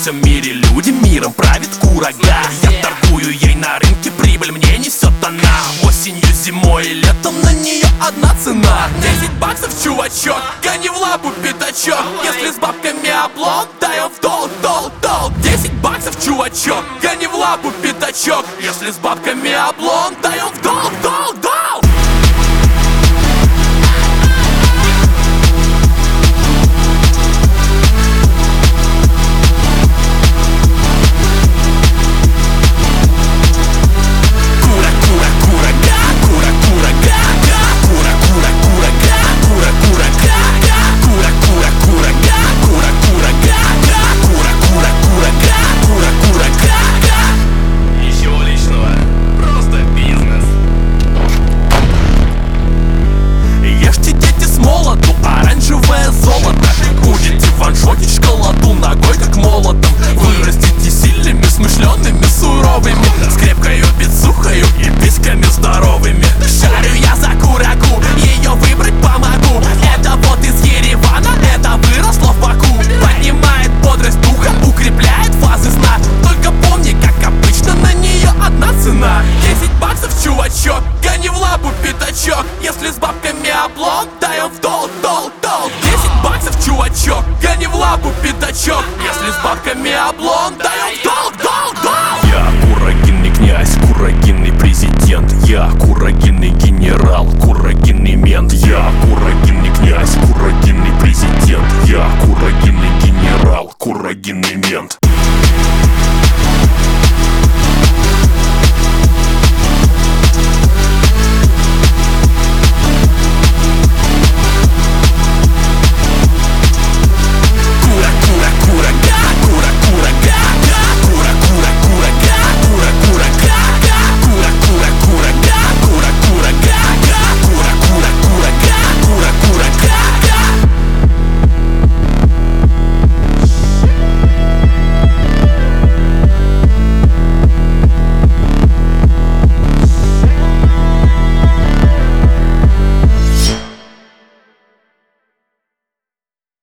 всем мире люди, миром правит курага. Я торгую ей на рынке, прибыль мне несет она. Осенью, зимой и летом на нее одна цена. 10 баксов, чувачок, гони в лапу пятачок. Если с бабками облом, даем в долг, долг, долг. 10 баксов, чувачок, гони в лапу пятачок. Если с бабками облом, даем в долг, долг, долг. Оранжевое золото. Будете ваншотить шоколаду ногой, как молотом. Вырастите сильными, смышленными, суровыми, с крепкою пиццухою и письками здоровыми. Шарю я за курагу, ее выбрать помогу. Это вот из Еревана, это выросло в Баку. Поднимает бодрость духа, укрепляет фазы сна. Только помни, как обычно, на нее одна цена. 10 баксов, чувачок, гони в лапу пятачок. Если с бабками облом, даем в долг, долг, долг. 10 баксов, чувачок, гони в лапу пятачок. Если с бабками облом, даем в долг, долг, долг. Я курагинный князь, курагинный президент. Я курагинный генерал, курагинный мент. Я курагинный князь, курагинный президент. Я курагинный генерал, курагинный мент.